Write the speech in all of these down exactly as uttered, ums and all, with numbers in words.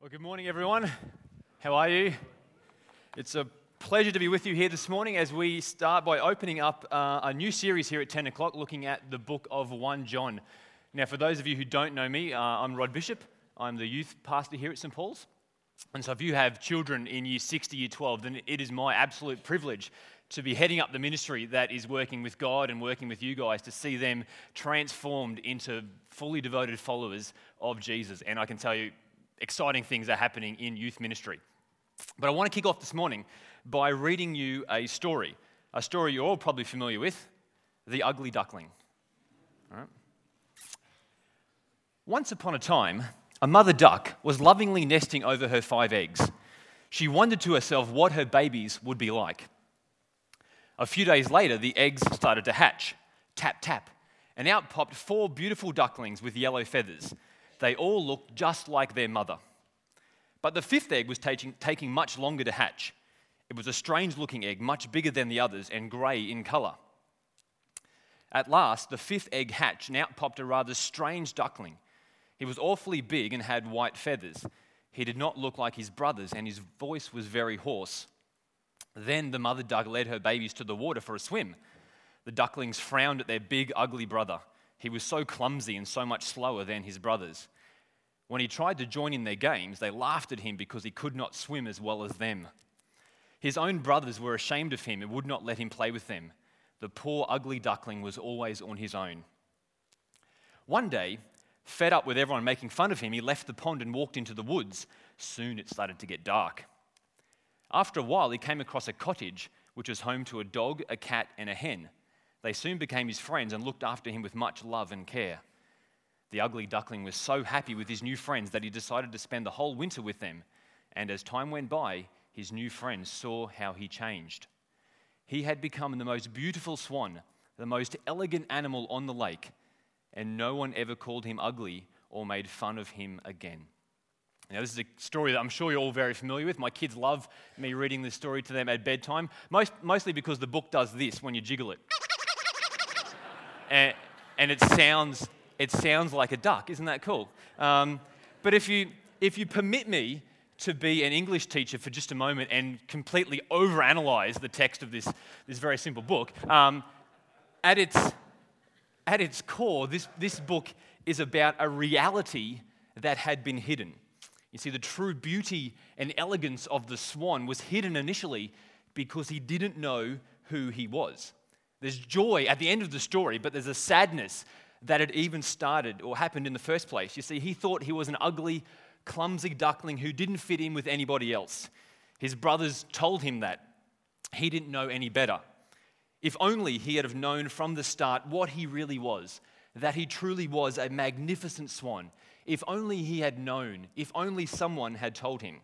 Well, good morning, everyone. How are you? It's a pleasure to be with you here this morning as we start by opening up uh, a new series here at ten o'clock looking at the book of First John. Now, for those of you who don't know me, uh, I'm Rod Bishop. I'm the youth pastor here at Saint Paul's. And so if you have children in year six to year twelve, then it is my absolute privilege to be heading up the ministry that is working with God and working with you guys to see them transformed into fully devoted followers of Jesus. And I can tell you, exciting things are happening in youth ministry. But I want to kick off this morning by reading you a story, a story you're all probably familiar with, The Ugly Duckling. All right. Once upon a time, a mother duck was lovingly nesting over her five eggs. She wondered to herself what her babies would be like. A few days later, the eggs started to hatch. Tap, tap. And out popped four beautiful ducklings with yellow feathers. They all looked just like their mother. But the fifth egg was taking, taking much longer to hatch. It was a strange-looking egg, much bigger than the others and grey in colour. At last, the fifth egg hatched and out popped a rather strange duckling. He was awfully big and had white feathers. He did not look like his brothers and his voice was very hoarse. Then the mother duck led her babies to the water for a swim. The ducklings frowned at their big, ugly brother. He was so clumsy and so much slower than his brothers. When he tried to join in their games, they laughed at him because he could not swim as well as them. His own brothers were ashamed of him and would not let him play with them. The poor, ugly duckling was always on his own. One day, fed up with everyone making fun of him, he left the pond and walked into the woods. Soon it started to get dark. After a while, he came across a cottage, which was home to a dog, a cat, and a hen. They soon became his friends and looked after him with much love and care. The ugly duckling was so happy with his new friends that he decided to spend the whole winter with them. And as time went by, his new friends saw how he changed. He had become the most beautiful swan, the most elegant animal on the lake, and no one ever called him ugly or made fun of him again. Now, this is a story that I'm sure you're all very familiar with. My kids love me reading this story to them at bedtime, most, mostly because the book does this when you jiggle it. and, and it sounds it sounds like a duck. Isn't that cool? Um, but if you if you permit me to be an English teacher for just a moment and completely overanalyze the text of this, this very simple book, um, at its at its core, this, this book is about a reality that had been hidden. You see, the true beauty and elegance of the swan was hidden initially because he didn't know who he was. There's joy at the end of the story, but there's a sadness that it even started or happened in the first place. You see, he thought he was an ugly, clumsy duckling who didn't fit in with anybody else. His brothers told him that. He didn't know any better. If only he had have known from the start what he really was, that he truly was a magnificent swan. If only he had known, if only someone had told him.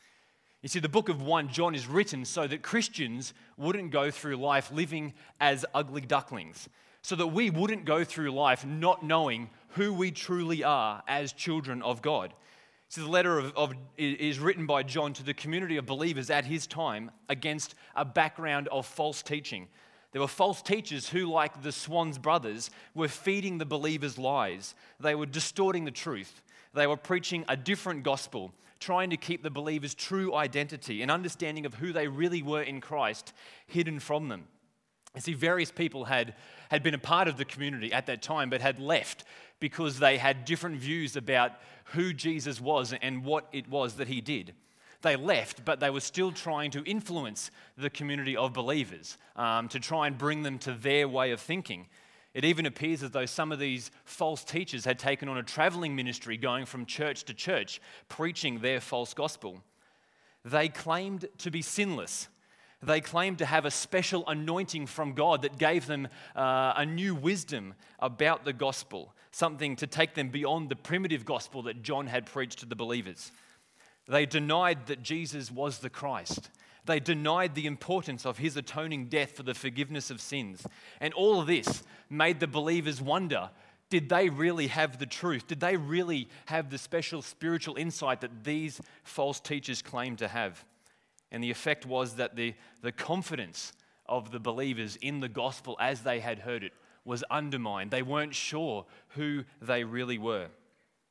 You see, the book of First John is written so that Christians wouldn't go through life living as ugly ducklings, so that we wouldn't go through life not knowing who we truly are as children of God. So the letter of, of, is written by John to the community of believers at his time against a background of false teaching. There were false teachers who, like the Swan's brothers, were feeding the believers lies. They were distorting the truth. They were preaching a different gospel, trying to keep the believers' true identity and understanding of who they really were in Christ hidden from them. You see, various people had, had been a part of the community at that time, but had left because they had different views about who Jesus was and what it was that he did. They left, but they were still trying to influence the community of believers, um, to try and bring them to their way of thinking. It even appears as though some of these false teachers had taken on a traveling ministry, going from church to church, preaching their false gospel. They claimed to be sinless. They claimed to have a special anointing from God that gave them uh, a new wisdom about the gospel, something to take them beyond the primitive gospel that John had preached to the believers. They denied that Jesus was the Christ. They denied the importance of his atoning death for the forgiveness of sins. And all of this made the believers wonder, did they really have the truth? Did they really have the special spiritual insight that these false teachers claimed to have? And the effect was that the, the confidence of the believers in the gospel as they had heard it was undermined. They weren't sure who they really were.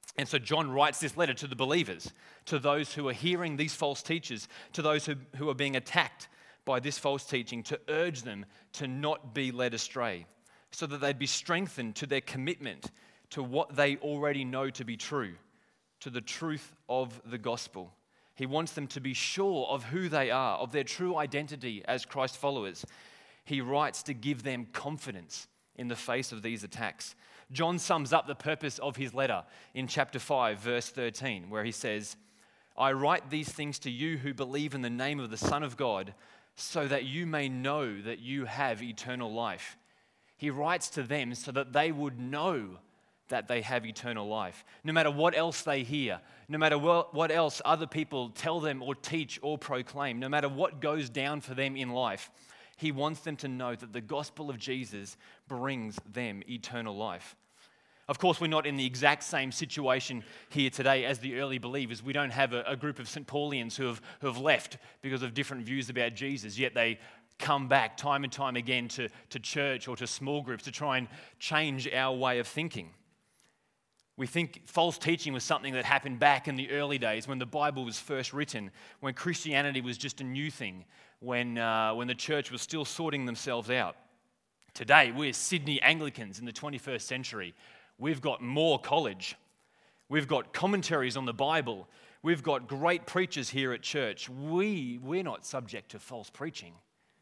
And so John writes this letter to the believers, to those who are hearing these false teachers, to those who, who are being attacked by this false teaching, to urge them to not be led astray, so that they'd be strengthened to their commitment to what they already know to be true, to the truth of the gospel. He wants them to be sure of who they are, of their true identity as Christ followers. He writes to give them confidence in the face of these attacks. John sums up the purpose of his letter in chapter five, verse thirteen, where he says, I write these things to you who believe in the name of the Son of God, so that you may know that you have eternal life. He writes to them so that they would know that they have eternal life. No matter what else they hear, no matter what else other people tell them or teach or proclaim, no matter what goes down for them in life, he wants them to know that the gospel of Jesus brings them eternal life. Of course, we're not in the exact same situation here today as the early believers. We don't have a, a group of Saint Paulians who have, who have left because of different views about Jesus, yet they come back time and time again to, to church or to small groups to try and change our way of thinking. We think false teaching was something that happened back in the early days when the Bible was first written, when Christianity was just a new thing, when, uh, when the church was still sorting themselves out. Today, we're Sydney Anglicans in the twenty-first century. We've got more college. We've got commentaries on the Bible. We've got great preachers here at church. We, we're not subject to false preaching.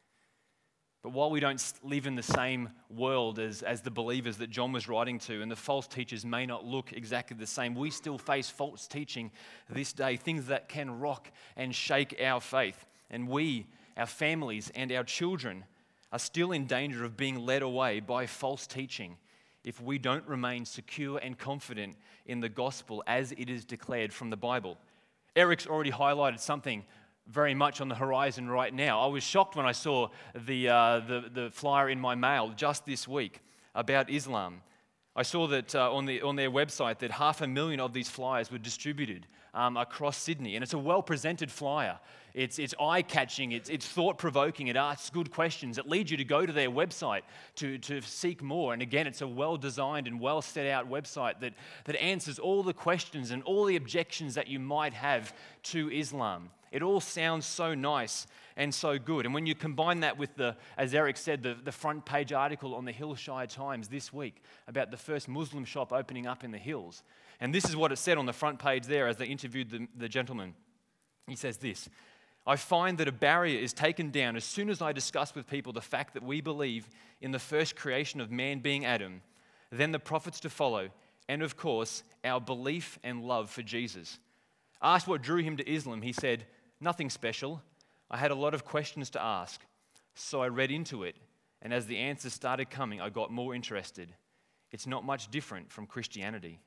But while we don't live in the same world as, as the believers that John was writing to, and the false teachers may not look exactly the same, we still face false teaching this day, things that can rock and shake our faith. And we, our families, and our children are still in danger of being led away by false teaching if we don't remain secure and confident in the gospel as it is declared from the Bible. Eric's already highlighted something very much on the horizon right now. I was shocked when I saw the, uh, the, the flyer in my mail just this week about Islam. I saw that uh, on, the, on their website that half a million of these flyers were distributed um, across Sydney, and it's a well-presented flyer. It's, it's eye-catching, it's, it's thought-provoking, it asks good questions, it leads you to go to their website to, to seek more, and again, it's a well-designed and well-set-out website that, that answers all the questions and all the objections that you might have to Islam. It all sounds so nice and so good. And when you combine that with the, as Eric said, the, the front page article on the Hillshire Times this week about the first Muslim shop opening up in the hills. And this is what it said on the front page there as they interviewed the, the gentleman. He says this, I find that a barrier is taken down as soon as I discuss with people the fact that we believe in the first creation of man being Adam, then the prophets to follow, and of course, our belief and love for Jesus. Asked what drew him to Islam, he said, nothing special. I had a lot of questions to ask, so I read into it, and as the answers started coming, I got more interested. It's not much different from Christianity.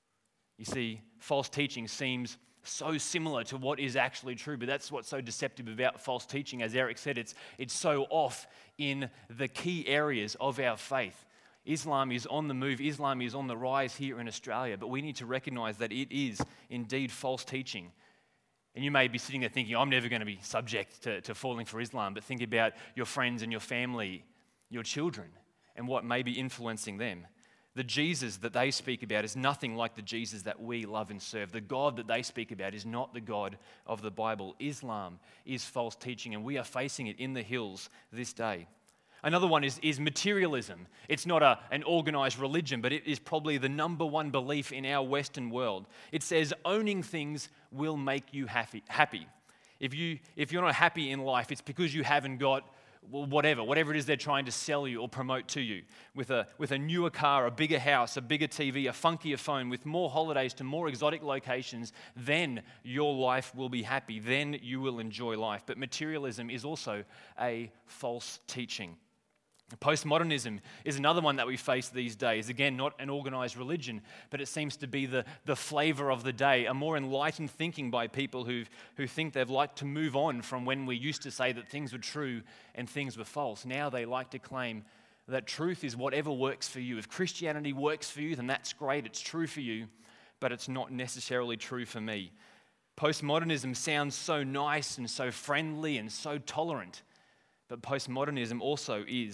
You see, false teaching seems so similar to what is actually true, but that's what's so deceptive about false teaching. As Eric said, it's, it's so off in the key areas of our faith. Islam is on the move, Islam is on the rise here in Australia, but we need to recognize that it is indeed false teaching. And you may be sitting there thinking, I'm never going to be subject to, to falling for Islam, but think about your friends and your family, your children, and what may be influencing them. The Jesus that they speak about is nothing like the Jesus that we love and serve. The God that they speak about is not the God of the Bible. Islam is false teaching, and we are facing it in the hills this day. Another one is, is materialism. It's not a, an organized religion, but it is probably the number one belief in our Western world. It says owning things will make you happy. happy. If, you, if you're not happy in life, it's because you haven't got well, whatever, whatever it is they're trying to sell you or promote to you. With a, with a newer car, a bigger house, a bigger T V, a funkier phone, with more holidays to more exotic locations, then your life will be happy. Then you will enjoy life. But materialism is also a false teaching. Postmodernism is another one that we face these days. Again, not an organized religion, but it seems to be the, the flavor of the day, a more enlightened thinking by people who who think they've liked to move on from when we used to say that things were true and things were false. Now they like to claim that truth is whatever works for you. If Christianity works for you, then that's great, it's true for you, but it's not necessarily true for me. Postmodernism sounds so nice and so friendly and so tolerant. But postmodernism also is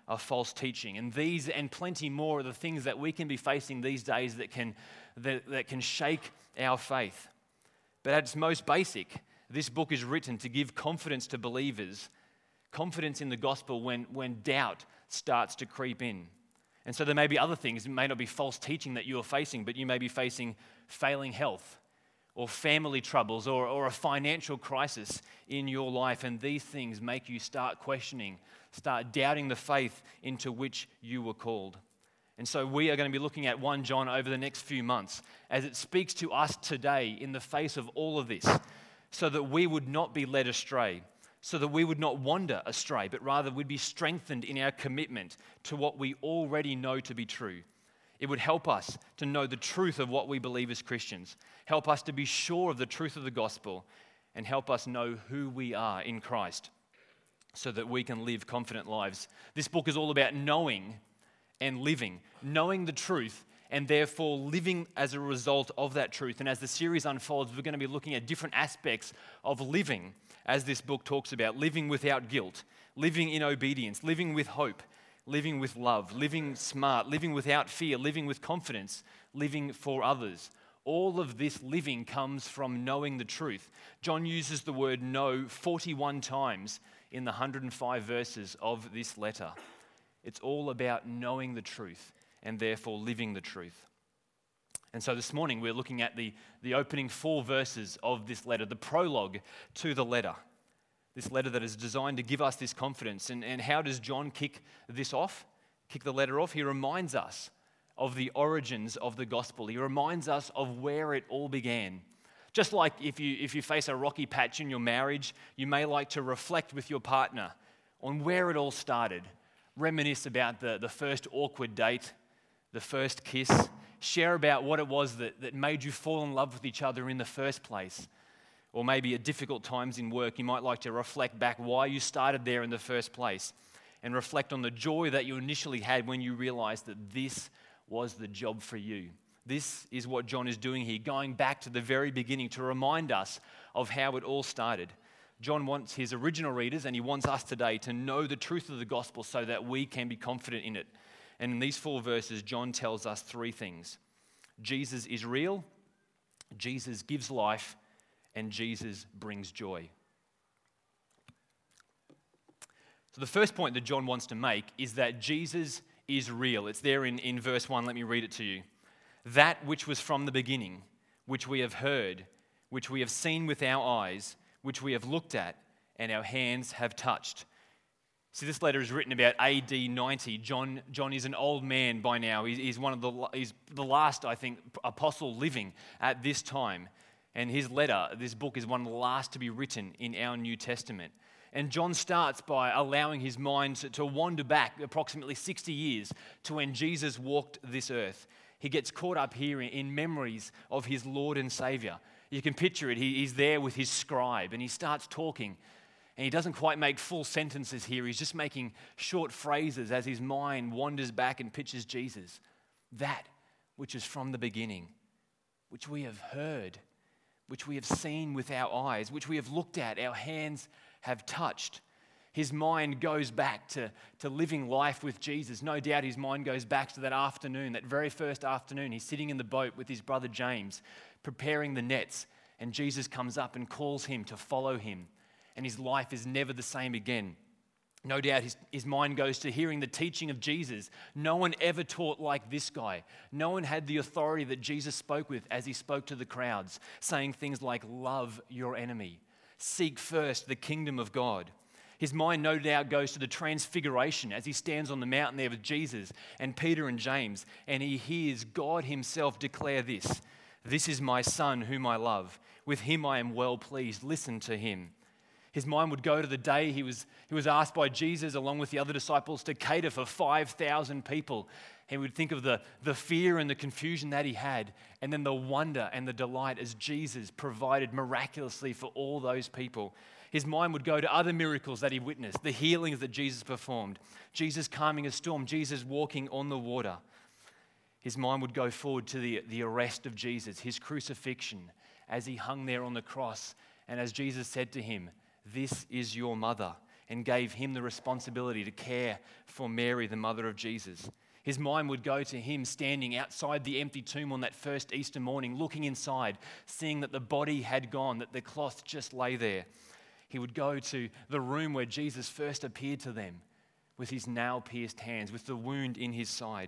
are false teaching. And these and plenty more are the things that we can be facing these days that can, that, that can shake our faith. But at its most basic, this book is written to give confidence to believers, confidence in the gospel when, when doubt starts to creep in. And so there may be other things. It may not be false teaching that you are facing, but you may be facing failing health or family troubles or, or a financial crisis in your life. And these things make you start questioning, start doubting the faith into which you were called. And so we are going to be looking at First John over the next few months as it speaks to us today in the face of all of this, so that we would not be led astray, so that we would not wander astray, but rather we'd be strengthened in our commitment to what we already know to be true. It would help us to know the truth of what we believe as Christians, help us to be sure of the truth of the gospel, and help us know who we are in Christ so that we can live confident lives. This book is all about knowing and living, knowing the truth and therefore living as a result of that truth. And as the series unfolds, we're going to be looking at different aspects of living as this book talks about, living without guilt, living in obedience, living with hope, living with love, living smart, living without fear, living with confidence, living for others. All of this living comes from knowing the truth. John uses the word know forty-one times in the one hundred five verses of this letter. It's all about knowing the truth and therefore living the truth. And so this morning we're looking at the, the opening four verses of this letter, the prologue to the letter. This letter that is designed to give us this confidence. And, and how does John kick this off? Kick the letter off? He reminds us of the origins of the gospel. He reminds us of where it all began. Just like if you, if you face a rocky patch in your marriage, you may like to reflect with your partner on where it all started. Reminisce about the, the first awkward date, the first kiss, share about what it was that, that made you fall in love with each other in the first place. Or maybe at difficult times in work, you might like to reflect back why you started there in the first place and reflect on the joy that you initially had when you realized that this was the job for you. This is what John is doing here, going back to the very beginning to remind us of how it all started. John wants his original readers, and he wants us today to know the truth of the gospel so that we can be confident in it. And in these four verses, John tells us three things. Jesus is real, Jesus gives life, and Jesus brings joy. So the first point that John wants to make is that Jesus is real. It's there in, in verse one. Let me read it to you. That which was from the beginning, which we have heard, which we have seen with our eyes, which we have looked at and our hands have touched. See, this letter is written about A D ninety. John, John is an old man by now. He's, he's one of the he's the last, I think, apostle living at this time. And his letter, this book, is one of the last to be written in our New Testament. And John starts by allowing his mind to, to wander back approximately sixty years to when Jesus walked this earth. He gets caught up here in, in memories of his Lord and Savior. You can picture it. He, he's there with his scribe and he starts talking. And he doesn't quite make full sentences here. He's just making short phrases as his mind wanders back and pictures Jesus. That which is from the beginning, which we have heard, which we have seen with our eyes, which we have looked at, our hands have touched. His mind goes back to, to living life with Jesus. No doubt his mind goes back to that afternoon, that very first afternoon. He's sitting in the boat with his brother James, preparing the nets, and Jesus comes up and calls him to follow him. And his life is never the same again. No doubt his, his mind goes to hearing the teaching of Jesus. No one ever taught like this guy. No one had the authority that Jesus spoke with as he spoke to the crowds, saying things like, love your enemy, seek first the kingdom of God. His mind no doubt goes to the transfiguration as he stands on the mountain there with Jesus and Peter and James, and he hears God himself declare this, this is my son whom I love. With him I am well pleased. Listen to him. His mind would go to the day he was, he was asked by Jesus, along with the other disciples, to cater for five thousand people. He would think of the, the fear and the confusion that he had, and then the wonder and the delight as Jesus provided miraculously for all those people. His mind would go to other miracles that he witnessed, the healings that Jesus performed, Jesus calming a storm, Jesus walking on the water. His mind would go forward to the, the arrest of Jesus, his crucifixion, as he hung there on the cross, and as Jesus said to him, this is your mother. and gave him the responsibility to care for Mary, the mother of Jesus. His mind would go to him standing outside the empty tomb on that first Easter morning, looking inside, seeing that the body had gone, that the cloth just lay there. He would go to the room where Jesus first appeared to them with his nail-pierced hands, with the wound in his side.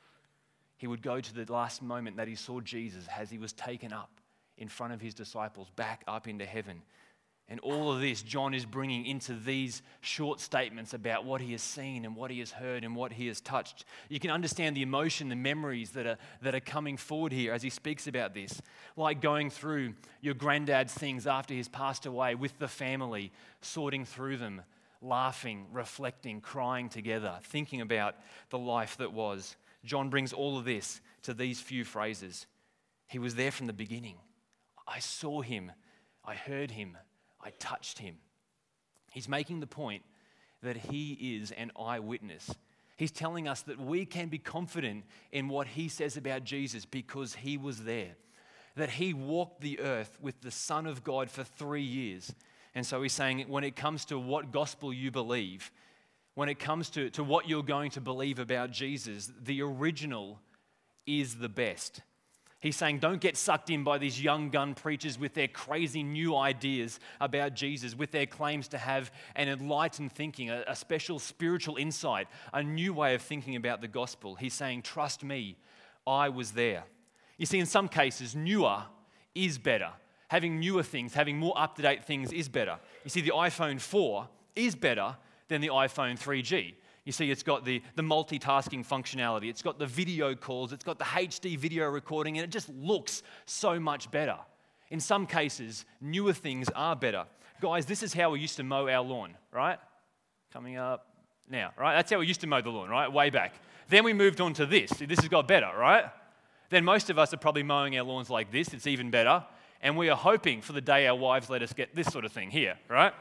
He would go to the last moment that he saw Jesus as he was taken up in front of his disciples, back up into heaven. And all of this, John is bringing into these short statements about what he has seen and what he has heard and what he has touched. You can understand the emotion, the memories that are, that are coming forward here as he speaks about this. Like going through your granddad's things after he's passed away with the family, sorting through them, laughing, reflecting, crying together, thinking about the life that was. John brings all of this to these few phrases. He was there from the beginning. I saw him. I heard him. I touched him. He's making the point that he is an eyewitness. He's telling us that we can be confident in what he says about Jesus because he was there. That he walked the earth with the Son of God for three years. And so he's saying when it comes to what gospel you believe, when it comes to, to what you're going to believe about Jesus, the original is the best. He's saying don't get sucked in by these young gun preachers with their crazy new ideas about Jesus, with their claims to have an enlightened thinking, a, a special spiritual insight, a new way of thinking about the gospel. He's saying, trust me, I was there. You see, in some cases, newer is better. Having newer things, having more up-to-date things is better. You see, the iPhone four is better than the iPhone three G. You see, it's got the, the multitasking functionality. It's got the video calls. It's got the H D video recording, and it just looks so much better. In some cases, newer things are better. Guys, this is how we used to mow our lawn, right? Coming up now, right? That's how we used to mow the lawn, right? Way back. Then we moved on to this. See, this has got better, right? Then most of us are probably mowing our lawns like this. It's even better. And we are hoping for the day our wives let us get this sort of thing here, right?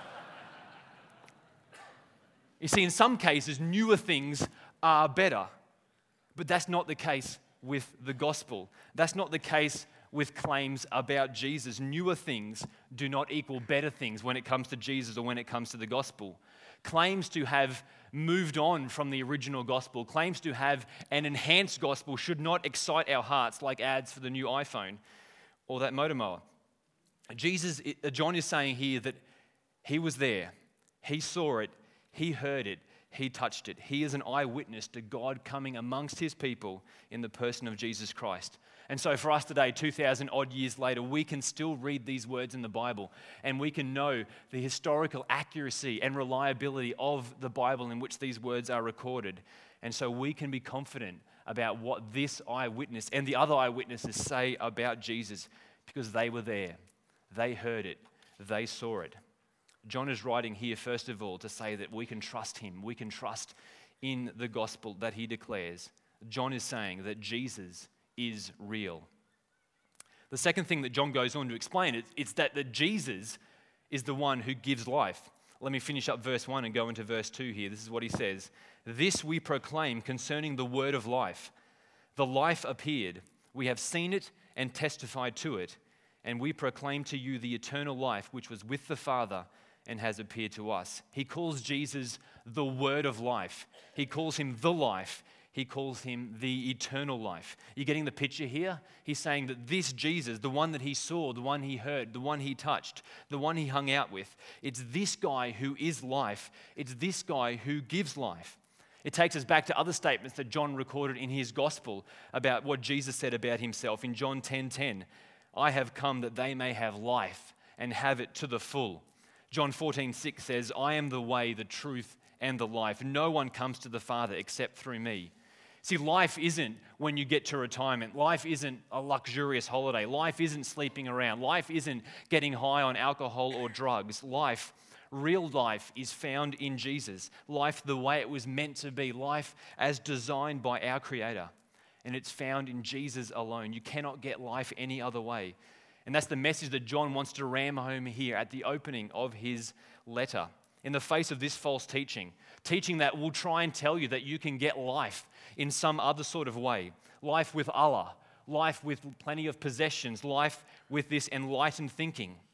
You see, in some cases, newer things are better. But that's not the case with the gospel. That's not the case with claims about Jesus. Newer things do not equal better things when it comes to Jesus or when it comes to the gospel. Claims to have moved on from the original gospel, claims to have an enhanced gospel should not excite our hearts like ads for the new iPhone or that motor mower. Jesus, John is saying here that he was there, he saw it, he heard it, he touched it. He is an eyewitness to God coming amongst his people in the person of Jesus Christ. And so for us today, two thousand odd years later, we can still read these words in the Bible and we can know the historical accuracy and reliability of the Bible in which these words are recorded. And so we can be confident about what this eyewitness and the other eyewitnesses say about Jesus because they were there. They heard it. They saw it. John is writing here, first of all, to say that we can trust him. We can trust in the gospel that he declares. John is saying that Jesus is real. The second thing that John goes on to explain is it's that, that Jesus is the one who gives life. Let me finish up verse one and go into verse two here. This is what he says. This we proclaim concerning the word of life. The life appeared. We have seen it and testified to it. And we proclaim to you the eternal life which was with the Father and has appeared to us. He calls Jesus the word of life. He calls him the life. He calls him the eternal life. You're getting the picture here? He's saying that this Jesus, the one that he saw, the one he heard, the one he touched, the one he hung out with, it's this guy who is life. It's this guy who gives life. It takes us back to other statements that John recorded in his gospel about what Jesus said about himself. In John ten ten, I have come that they may have life and have it to the full. John fourteen six says, I am the way, the truth, and the life. No one comes to the Father except through me. See, life isn't when you get to retirement. Life isn't a luxurious holiday. Life isn't sleeping around. Life isn't getting high on alcohol or drugs. Life, real life, is found in Jesus. Life the way it was meant to be. Life as designed by our Creator. And it's found in Jesus alone. You cannot get life any other way. And that's the message that John wants to ram home here at the opening of his letter. In the face of this false teaching, teaching that will try and tell you that you can get life in some other sort of way. Life with Allah, life with plenty of possessions, life with this enlightened thinking.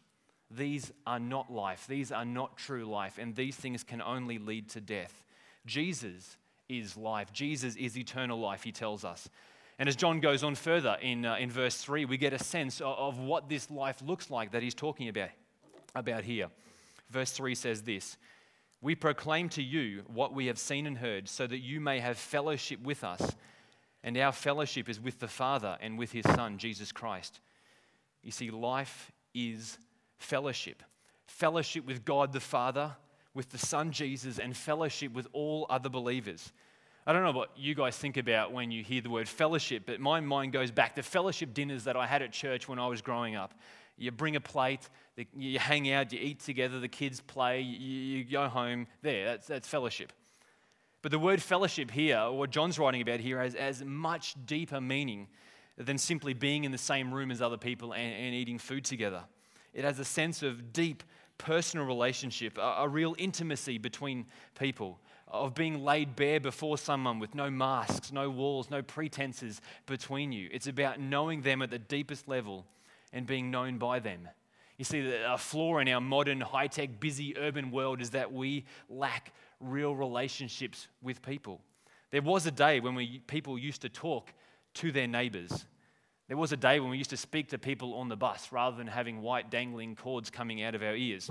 These are not life. These are not true life. And these things can only lead to death. Jesus is life. Jesus is eternal life, he tells us. And as John goes on further in, uh, in verse three, we get a sense of, of what this life looks like that he's talking about, about here. Verse three says this, "We proclaim to you what we have seen and heard, so that you may have fellowship with us. And our fellowship is with the Father and with his Son, Jesus Christ." You see, life is fellowship. Fellowship with God the Father, with the Son Jesus, and fellowship with all other believers. I don't know what you guys think about when you hear the word fellowship, but my mind goes back to fellowship dinners that I had at church when I was growing up. You bring a plate, you hang out, you eat together, the kids play, you, you go home. There, that's, that's fellowship. But the word fellowship here, or what John's writing about here, has, has much deeper meaning than simply being in the same room as other people and, and eating food together. It has a sense of deep personal relationship, a, a real intimacy between people, of being laid bare before someone with no masks, no walls, no pretenses between you. It's about knowing them at the deepest level and being known by them. You see, the flaw in our modern, high-tech, busy urban world is that we lack real relationships with people. There was a day when we people used to talk to their neighbors. There was a day when we used to speak to people on the bus rather than having white dangling cords coming out of our ears.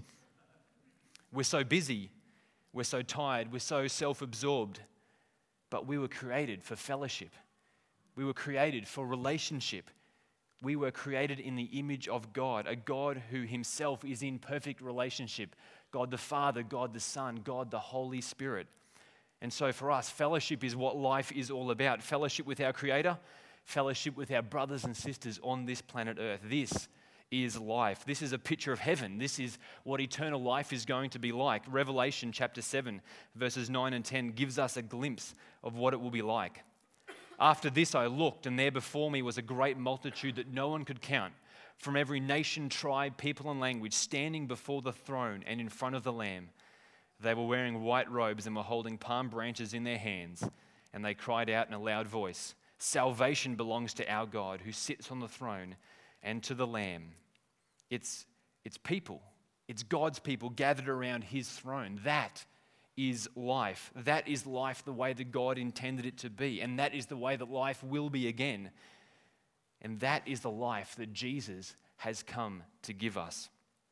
We're so busy, we're so tired, we're so self-absorbed, but we were created for fellowship. We were created for relationship. We were created in the image of God, a God who himself is in perfect relationship. God the Father, God the Son, God the Holy Spirit. And so for us, fellowship is what life is all about. Fellowship with our Creator, fellowship with our brothers and sisters on this planet Earth. This is life. This is a picture of heaven. This is what eternal life is going to be like. Revelation chapter seven, verses nine and ten gives us a glimpse of what it will be like. "After this I looked, and there before me was a great multitude that no one could count, from every nation, tribe, people, and language, standing before the throne and in front of the Lamb. They were wearing white robes and were holding palm branches in their hands, and they cried out in a loud voice, 'Salvation belongs to our God who sits on the throne and to the Lamb.'" It's, it's people. It's God's people gathered around his throne. That is life. That is life the way that God intended it to be. And that is the way that life will be again. And that is the life that Jesus has come to give us.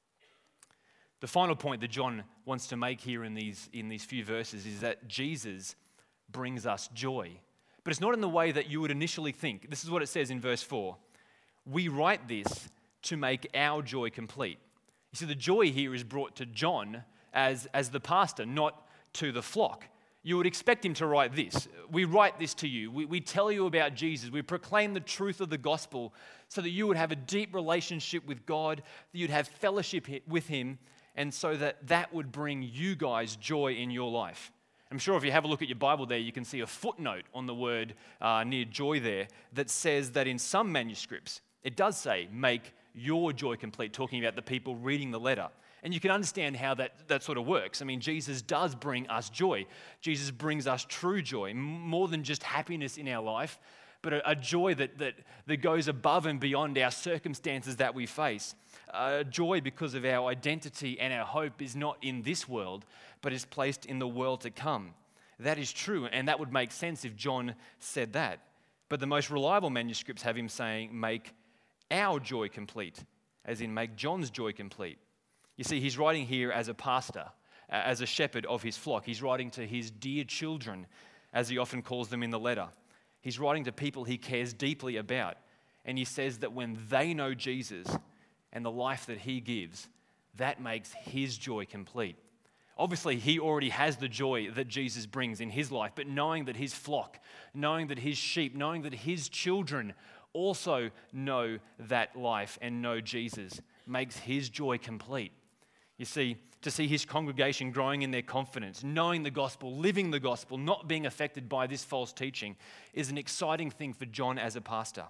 The final point that John wants to make here in these, in these few verses is that Jesus brings us joy. But it's not in the way that you would initially think. This is what it says in verse four. "We write this to make our joy complete." You see, the joy here is brought to John as, as the pastor, not to the flock. You would expect him to write this. "We write this to you. We, we tell you about Jesus. We proclaim the truth of the gospel so that you would have a deep relationship with God, that you'd have fellowship with him, and so that that would bring you guys joy in your life." I'm sure if you have a look at your Bible there, you can see a footnote on the word uh, near joy there that says that in some manuscripts, it does say, "make your joy complete," talking about the people reading the letter. And you can understand how that, that sort of works. I mean, Jesus does bring us joy. Jesus brings us true joy, m- more than just happiness in our life, but a, a joy that, that, that goes above and beyond our circumstances that we face. Uh, joy because of our identity and our hope is not in this world, but is placed in the world to come. That is true, and that would make sense if John said that. But the most reliable manuscripts have him saying, "make our joy complete," as in make John's joy complete. You see, he's writing here as a pastor, as a shepherd of his flock. He's writing to his dear children, as he often calls them in the letter. He's writing to people he cares deeply about. And he says that when they know Jesus and the life that he gives, that makes his joy complete. Obviously, he already has the joy that Jesus brings in his life, but knowing that his flock, knowing that his sheep, knowing that his children also know that life and know Jesus makes his joy complete. You see, to see his congregation growing in their confidence, knowing the gospel, living the gospel, not being affected by this false teaching is an exciting thing for John as a pastor.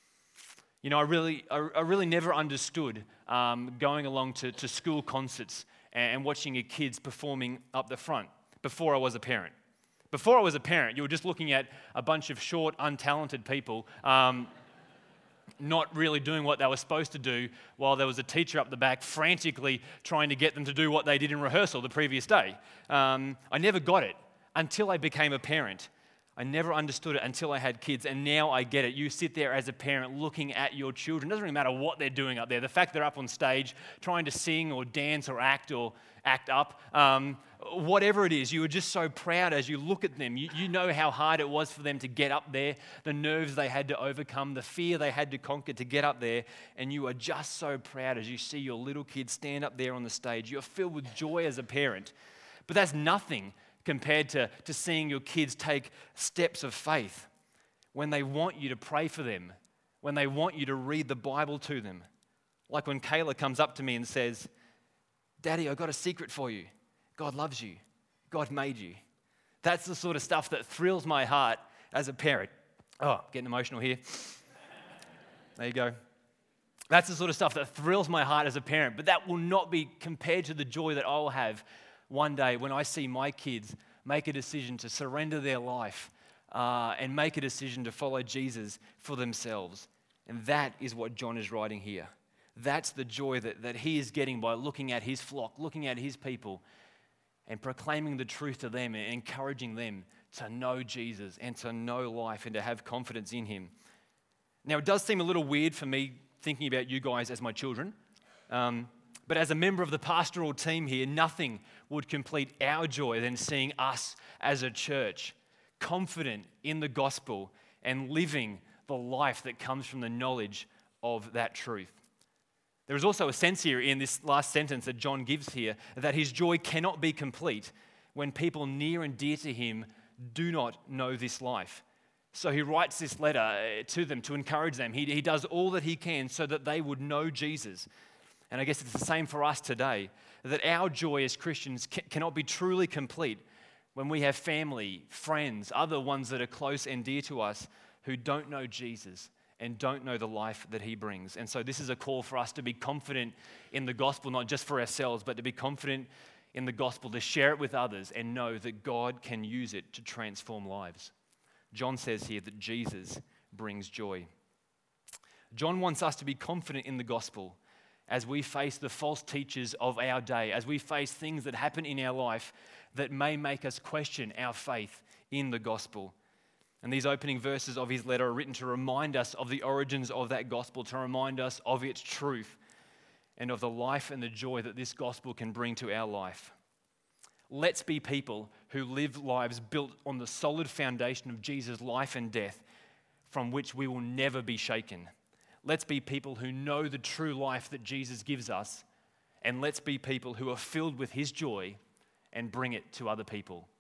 You know, I really, I, I really never understood um, going along to, to school concerts and, and watching your kids performing up the front before I was a parent. Before I was a parent, you were just looking at a bunch of short, untalented people um, not really doing what they were supposed to do, while there was a teacher up the back frantically trying to get them to do what they did in rehearsal the previous day. Um, I never got it until I became a parent. I never understood it until I had kids, and now I get it. You sit there as a parent looking at your children. It doesn't really matter what they're doing up there. The fact they're up on stage trying to sing or dance or act or act up, um, whatever it is, you are just so proud as you look at them. You, you know how hard it was for them to get up there, the nerves they had to overcome, the fear they had to conquer to get up there, and you are just so proud as you see your little kids stand up there on the stage. You're filled with joy as a parent. But that's nothing compared to, to seeing your kids take steps of faith when they want you to pray for them, when they want you to read the Bible to them. Like when Kayla comes up to me and says, "Daddy, I've got a secret for you. God loves you. God made you." That's the sort of stuff that thrills my heart as a parent. Oh, getting emotional here. There you go. That's the sort of stuff that thrills my heart as a parent, but that will not be compared to the joy that I will have one day when I see my kids make a decision to surrender their life uh, and make a decision to follow Jesus for themselves. And that is what John is writing here. That's the joy that, that he is getting by looking at his flock, looking at his people, and proclaiming the truth to them and encouraging them to know Jesus and to know life and to have confidence in him. Now, it does seem a little weird for me thinking about you guys as my children. Um, But as a member of the pastoral team here, nothing would complete our joy than seeing us as a church confident in the gospel and living the life that comes from the knowledge of that truth. There is also a sense here in this last sentence that John gives here that his joy cannot be complete when people near and dear to him do not know this life. So he writes this letter to them to encourage them. He, he does all that he can so that they would know Jesus. And I guess it's the same for us today, that our joy as Christians cannot be truly complete when we have family, friends, other ones that are close and dear to us who don't know Jesus and don't know the life that he brings. And so this is a call for us to be confident in the gospel, not just for ourselves, but to be confident in the gospel, to share it with others and know that God can use it to transform lives. John says here that Jesus brings joy. John wants us to be confident in the gospel as we face the false teachers of our day, as we face things that happen in our life that may make us question our faith in the gospel. And these opening verses of his letter are written to remind us of the origins of that gospel, to remind us of its truth and of the life and the joy that this gospel can bring to our life. Let's be people who live lives built on the solid foundation of Jesus' life and death, from which we will never be shaken. Let's be people who know the true life that Jesus gives us, and let's be people who are filled with his joy and bring it to other people.